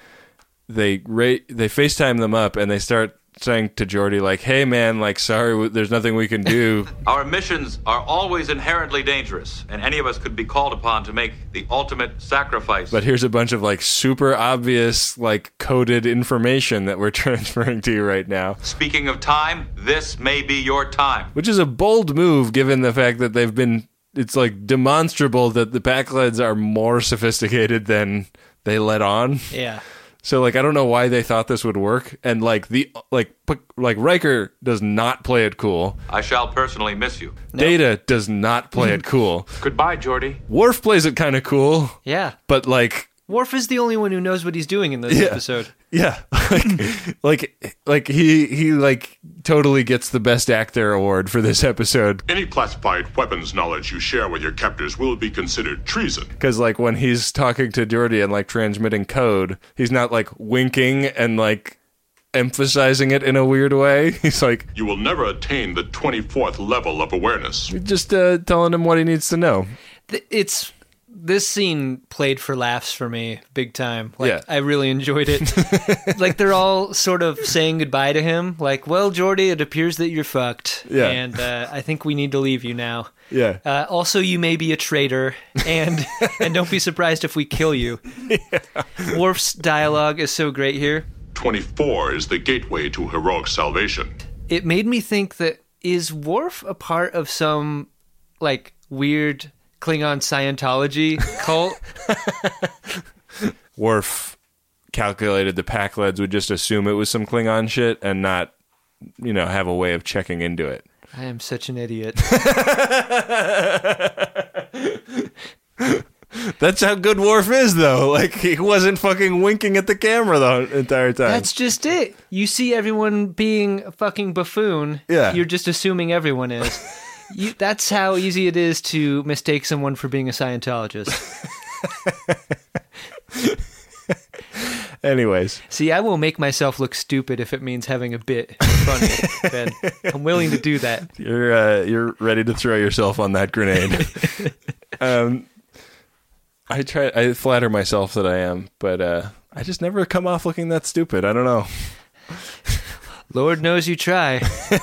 A: FaceTime them up and they start saying to Geordi, like, hey man, like, sorry, there's nothing we can do.
B: Our missions are always inherently dangerous, and any of us could be called upon to make the ultimate sacrifice.
A: But here's a bunch of like super obvious like coded information that we're transferring to you right now.
B: Speaking of time, this may be your time.
A: Which is a bold move given the fact that it's like demonstrable that the Pakleds are more sophisticated than they let on.
C: Yeah.
A: So, like, I don't know why they thought this would work, and like Riker does not play it cool.
B: I shall personally miss you.
A: Data does not play it cool.
B: Goodbye, Geordi.
A: Worf plays it kind of cool.
C: Yeah,
A: but like
C: Worf is the only one who knows what he's doing in this episode.
A: Yeah, like he like totally gets the Best Actor award for this episode.
J: Any classified weapons knowledge you share with your captors will be considered treason.
A: Because like when he's talking to Geordi and like transmitting code, he's not like winking and like emphasizing it in a weird way. He's like,
J: you will never attain the 24th level of awareness.
A: Just telling him what he needs to know.
C: This scene played for laughs for me, big time. Like,
A: yeah.
C: I really enjoyed it. Like, they're all sort of saying goodbye to him. Like, well, Geordi, it appears that you're fucked.
A: Yeah.
C: And I think we need to leave you now.
A: Yeah.
C: Also, you may be a traitor, and don't be surprised if we kill you. Yeah. Worf's dialogue is so great here.
J: 24 is the gateway to heroic salvation.
C: It made me think that, is Worf a part of some, like, weird Klingon Scientology cult?
A: Worf calculated the Pakleds would just assume it was some Klingon shit and not, have a way of checking into it.
C: I am such an idiot.
A: That's how good Worf is, though. Like, he wasn't fucking winking at the camera the entire time.
C: That's just it. You see everyone being a fucking buffoon.
A: Yeah.
C: You're just assuming everyone is. That's how easy it is to mistake someone for being a Scientologist.
A: Anyways.
C: See, I will make myself look stupid if it means having a bit funny, Ben. I'm willing to do that.
A: You're ready to throw yourself on that grenade. I flatter myself that I am, but I just never come off looking that stupid. I don't know.
C: Lord knows you try.
B: I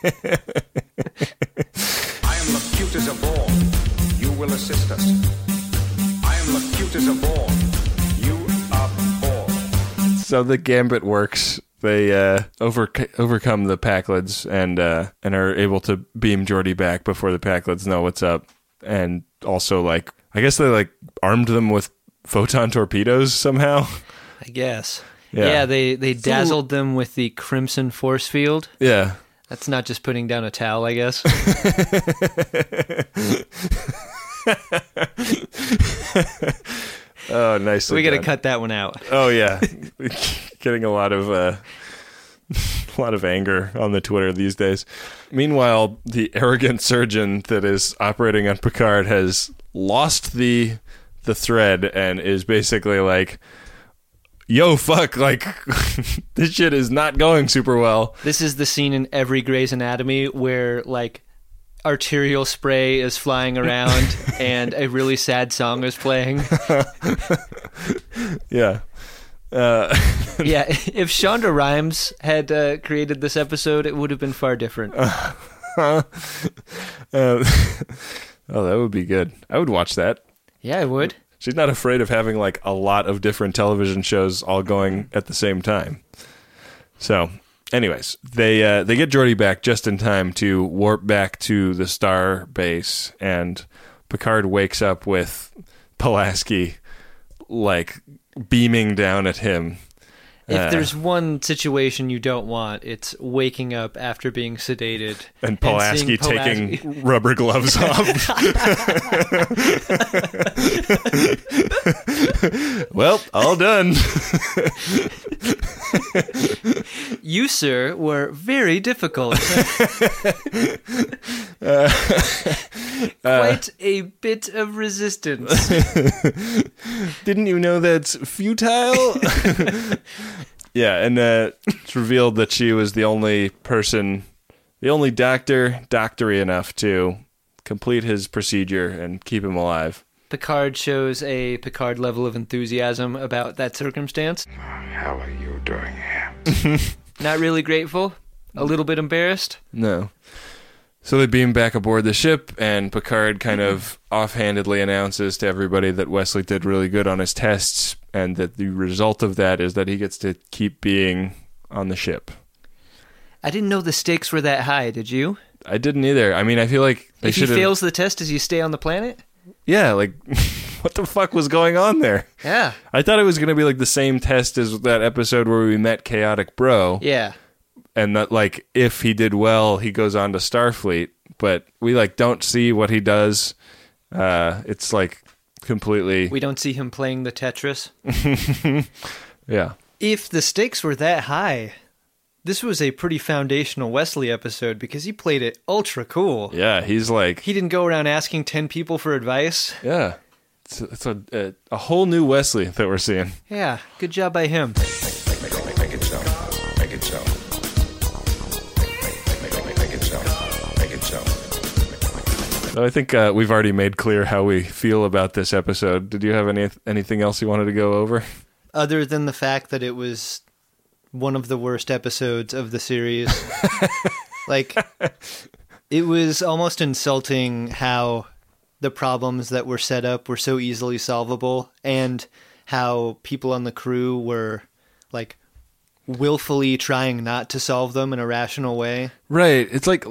B: am Locutus of all. You will assist us. I am Locutus of all. You of all.
A: So the gambit works. They overcome the Pakleds and are able to beam Geordi back before the Pakleds know what's up. And also, like, I guess they like armed them with photon torpedoes somehow.
C: I guess.
A: Yeah,
C: they dazzled them with the Crimson Force Field.
A: Yeah.
C: That's not just putting down a towel, I guess.
A: Oh, nice.
C: We got to cut that one out.
A: Oh, yeah. Getting a lot of anger on the Twitter these days. Meanwhile, the arrogant surgeon that is operating on Picard has lost the thread and is basically like, yo, fuck, like, this shit is not going super well.
C: This is the scene in every Grey's Anatomy where, like, arterial spray is flying around and a really sad song is playing.
A: Yeah.
C: Yeah, if Shonda Rhimes had created this episode, it would have been far different.
A: Oh, that would be good. I would watch that.
C: Yeah, I would.
A: She's not afraid of having like a lot of different television shows all going at the same time. So, anyways, they get Geordi back just in time to warp back to the star base, and Picard wakes up with Pulaski like beaming down at him.
C: If there's one situation you don't want, it's waking up after being sedated
A: and Pulaski taking rubber gloves off. Well, all done.
C: You, sir, were very difficult. Quite a bit of resistance.
A: Didn't you know that's futile? Yeah, and it's revealed that she was the only person the only doctory enough to complete his procedure and keep him alive.
C: Picard shows a Picard level of enthusiasm about that circumstance.
B: How are you doing here?
C: Not really grateful. A little bit embarrassed.
A: No. So they beam back aboard the ship, and Picard kind of offhandedly announces to everybody that Wesley did really good on his tests, and that the result of that is that he gets to keep being on the ship.
C: I didn't know the stakes were that high, did you?
A: I didn't either. I mean, I feel like they
C: if he
A: should have...
C: fails the test, does he stay on the planet?
A: Yeah, like, what the fuck was going on there?
C: Yeah.
A: I thought it was going to be like the same test as that episode where we met Chaotic Bro.
C: Yeah.
A: And that, like, if he did well, he goes on to Starfleet. But we, like, don't see what he does. It's, like, completely...
C: We don't see him playing the Tetris.
A: Yeah.
C: If the stakes were that high, this was a pretty foundational Wesley episode because he played it ultra cool.
A: Yeah, he's like...
C: He didn't go around asking 10 people for advice.
A: Yeah. It's a whole new Wesley that we're seeing.
C: Yeah, good job by him.
B: Make it so. Make it so. Make it so. Make it so.
A: So I think we've already made clear how we feel about this episode. Did you have anything else you wanted to go over?
C: Other than the fact that it was one of the worst episodes of the series. Like, it was almost insulting how the problems that were set up were so easily solvable, and how people on the crew were, like, willfully trying not to solve them in a rational way.
A: Right. It's like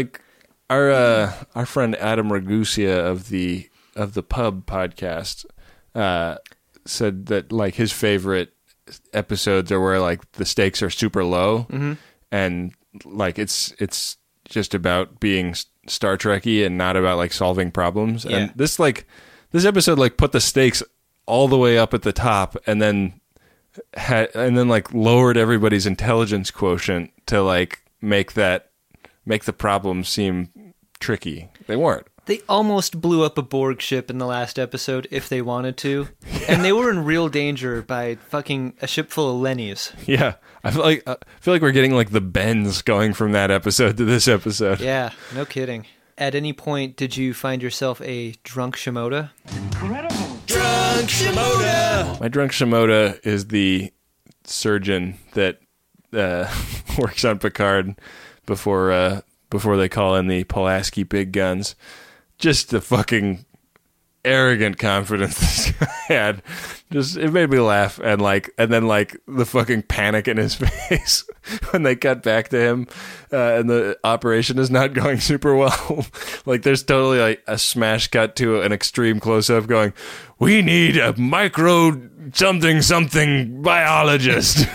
A: our friend Adam Ragusia of the Pub podcast said that, like, his favorite episodes are where, like, the stakes are super low, and, like, it's just about being Star Trek-y and not about, like, solving problems.
C: Yeah.
A: And this episode, like, put the stakes all the way up at the top, and then like lowered everybody's intelligence quotient to, like, make the problem seem tricky. They weren't.
C: They almost blew up a Borg ship in the last episode if they wanted to. And they were in real danger by fucking a ship full of Lennies.
A: Yeah. I feel like we're getting, like, the bends going from that episode to this episode.
C: Yeah, no kidding. At any point, did you find yourself a drunk Shimoda?
B: Incredible.
A: Drunk Shimoda! My drunk Shimoda is the surgeon that works on Picard before they call in the Pulaski big guns. Just the fucking arrogant confidence this guy had. Just, it made me laugh, and then the fucking panic in his face when they cut back to him, and the operation is not going super well. Like, there's totally, like, a smash cut to an extreme close up going, "We need a micro something biologist."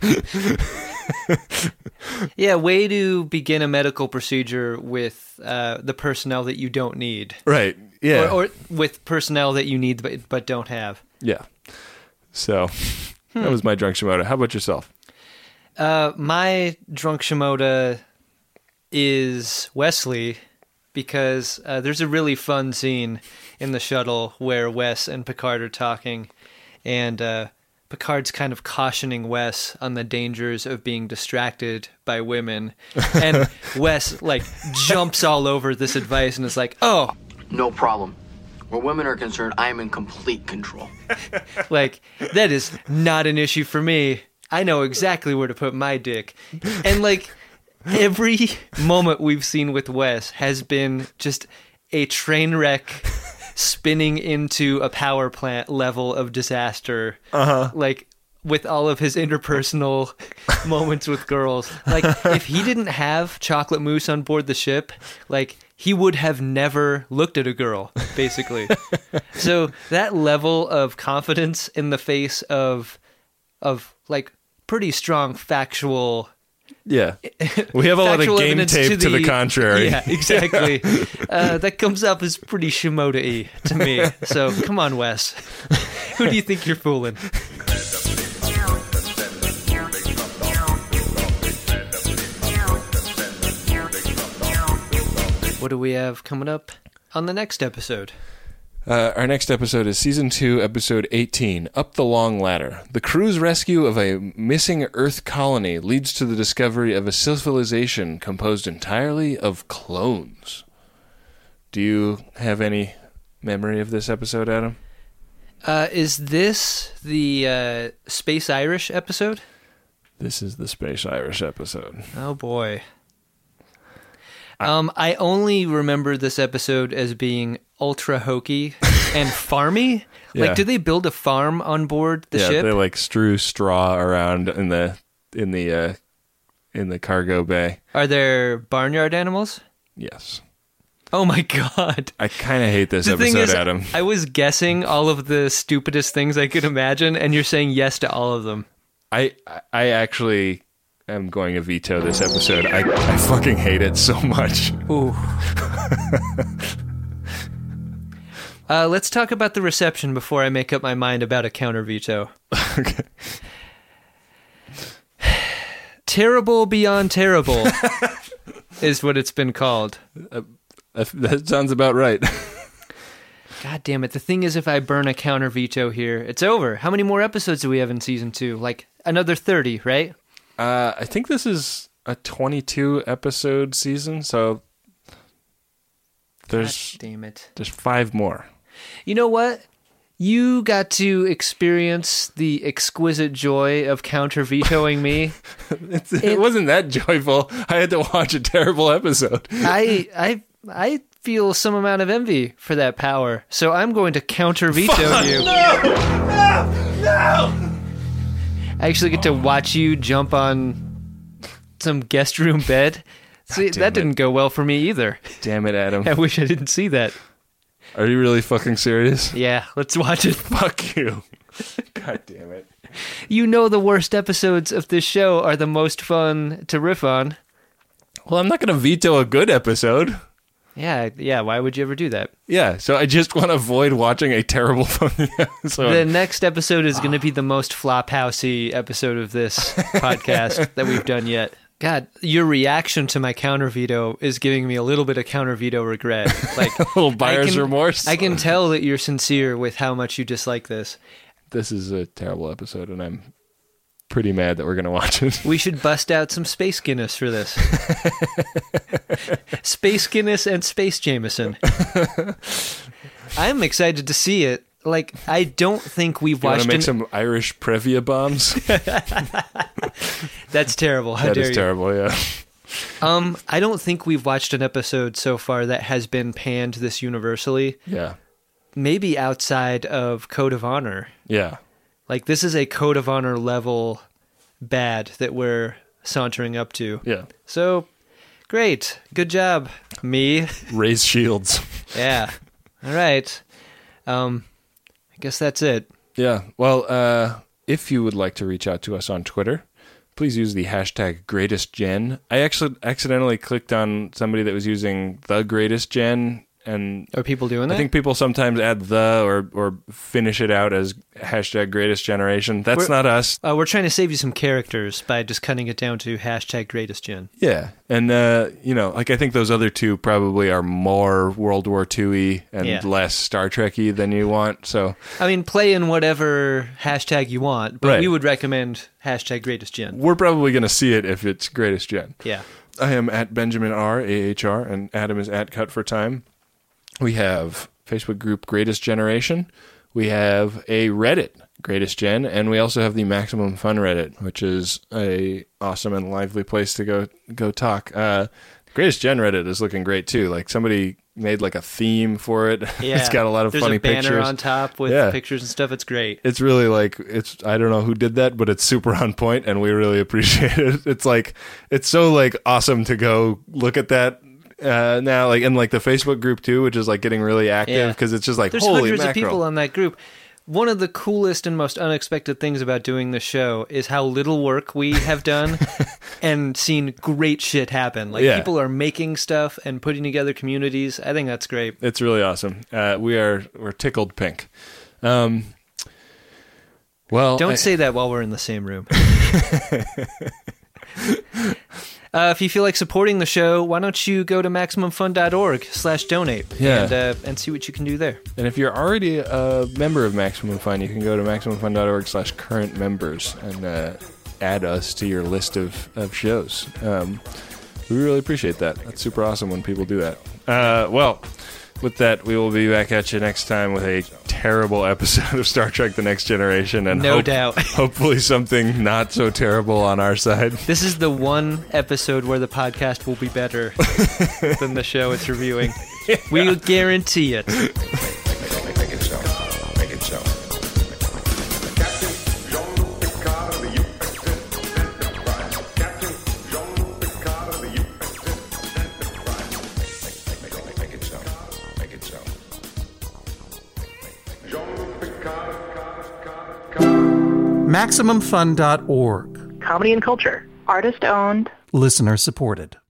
C: Yeah, way to begin a medical procedure with the personnel that you don't need.
A: Right, yeah.
C: Or with personnel that you need but don't have.
A: Yeah. So, that was my drunk Shimoda. How about yourself?
C: My drunk Shimoda is Wesley, because there's a really fun scene in the shuttle where Wes and Picard are talking, and Picard's kind of cautioning Wes on the dangers of being distracted by women. And Wes, like, jumps all over this advice and is like, "Oh,
F: No problem. Where women are concerned, I am in complete control."
C: Like, that is not an issue for me. I know exactly where to put my dick. And, like, every moment we've seen with Wes has been just a train wreck spinning into a power plant level of disaster. Like, with all of his interpersonal moments with girls. Like, if he didn't have chocolate mousse on board the ship, like, he would have never looked at a girl, basically. So that level of confidence in the face of like, pretty strong factual...
A: Yeah. We have a lot of game tape to the contrary.
C: Yeah, exactly. That comes up as pretty Shimoda-y to me. So, come on, Wes. Who do you think you're fooling? What do we have coming up on the next episode?
A: Our next episode is Season 2, Episode 18, Up the Long Ladder. The crew's rescue of a missing Earth colony leads to the discovery of a civilization composed entirely of clones. Do you have any memory of this episode, Adam?
C: Is this the Space Irish episode?
A: This is the Space Irish episode.
C: Oh, boy. I only remember this episode as being ultra hokey and farmy.
A: Yeah.
C: Like, do they build a farm on board the ship?
A: Yeah, they like strew straw around in the cargo bay.
C: Are there barnyard animals?
A: Yes.
C: Oh my god.
A: I kind of hate this
C: The
A: episode,
C: thing is,
A: Adam.
C: I was guessing all of the stupidest things I could imagine, and you're saying yes to all of them.
A: I actually am going to veto this episode. I fucking hate it so much.
C: Ooh. Let's talk about the reception before I make up my mind about a counter veto.
A: Okay.
C: Terrible beyond terrible is what it's been called.
A: That sounds about right.
C: God damn it. The thing is, if I burn a counter veto here, it's over. How many more episodes do we have in season 2? Like another 30, right?
A: I think this is a 22 episode season, so there's
C: God damn it.
A: There's 5 more.
C: You know what? You got to experience the exquisite joy of counter vetoing me.
A: It wasn't that joyful. I had to watch a terrible episode.
C: I feel some amount of envy for that power, so I'm going to counter veto you.
A: No!
C: I actually get to watch you jump on some guest room bed. See, that didn't go well for me either.
A: Damn it, Adam.
C: I wish I didn't see that.
A: Are you really fucking serious?
C: Yeah, let's watch it.
A: Fuck you. God damn it.
C: You know the worst episodes of this show are the most fun to riff on.
A: Well, I'm not going to veto a good episode.
C: Yeah, why would you ever do that?
A: Yeah, so I just want to avoid watching a terrible fucking episode.
C: The next episode is going to be the most flophousey episode of this podcast that we've done yet. God, your reaction to my counter veto is giving me a little bit of counter veto regret. Like
A: a little buyer's remorse.
C: I can tell that you're sincere with how much you dislike this.
A: This is a terrible episode, and I'm pretty mad that we're going to watch it.
C: We should bust out some Space Guinness for this. Space Guinness and Space Jameson. I'm excited to see it. Like, I don't think we've watched...
A: You want to make some Irish Previa bombs?
C: That's terrible. How
A: that
C: dare
A: is
C: you?
A: terrible, yeah.
C: I don't think we've watched an episode so far that has been panned this universally.
A: Yeah.
C: Maybe outside of Code of Honor.
A: Yeah.
C: Like, this is a Code of Honor level bad that we're sauntering up to.
A: Yeah.
C: So, great. Good job, me.
A: Raise shields.
C: Yeah. All right. I guess that's it.
A: Yeah. Well, if you would like to reach out to us on Twitter, please use the hashtag GreatestGen. I actually accidentally clicked on somebody that was using the GreatestGen. And
C: are people doing that?
A: I think people sometimes add the or finish it out as hashtag greatest generation. That's not us.
C: We're trying to save you some characters by just cutting it down to hashtag greatest gen.
A: Yeah. And, like I think those other two probably are more World War II-y and less Star Trek-y than you want. So,
C: I mean, play in whatever hashtag you want, but
A: right.
C: We would recommend hashtag greatest gen.
A: We're probably going to see it if it's greatest gen.
C: Yeah.
A: I am at Benjamin R, AHR, and Adam is at Cut for Time. We have Facebook group Greatest Generation. We have a Reddit, Greatest Gen, and we also have the Maximum Fun Reddit, which is a awesome and lively place to go talk. Greatest Gen Reddit is looking great too. Like somebody made like a theme for it.
C: Yeah.
A: It's got a lot of funny pictures.
C: There's a banner on top with pictures and stuff. It's great.
A: It's really I don't know who did that, but it's super on point, and we really appreciate it. It's so awesome to go look at that. Now, and the Facebook group too, which is getting really active because it's just
C: there's
A: holy
C: hundreds
A: mackerel.
C: of people on that group. One of the coolest and most unexpected things about doing the show is how little work we have done and seen great shit happen. People are making stuff and putting together communities. I think that's great.
A: It's really awesome. We're tickled pink. Well,
C: don't say that while we're in the same room. If you feel like supporting the show, why don't you go to MaximumFun.org/donate and see what you can do there.
K: And if you're already a member of Maximum Fun, you can go to MaximumFun.org/current members and add us to your list of shows. We really appreciate that. That's super awesome when people do that. Well, with that, we will be back at you next time with a terrible episode of Star Trek The Next Generation. And
C: no doubt.
K: Hopefully something not so terrible on our side.
C: This is the one episode where the podcast will be better than the show it's reviewing. Yeah. We'll guarantee it.
B: Make it so. Make it so. Captain Jean-Luc Picard of the USS Enterprise. Captain Jean-Luc Picard of the USS Enterprise. Make it so. Make it so. Jean-Luc Picard.
L: MaximumFun.org.
M: Comedy and culture. Artist owned.
L: Listener supported.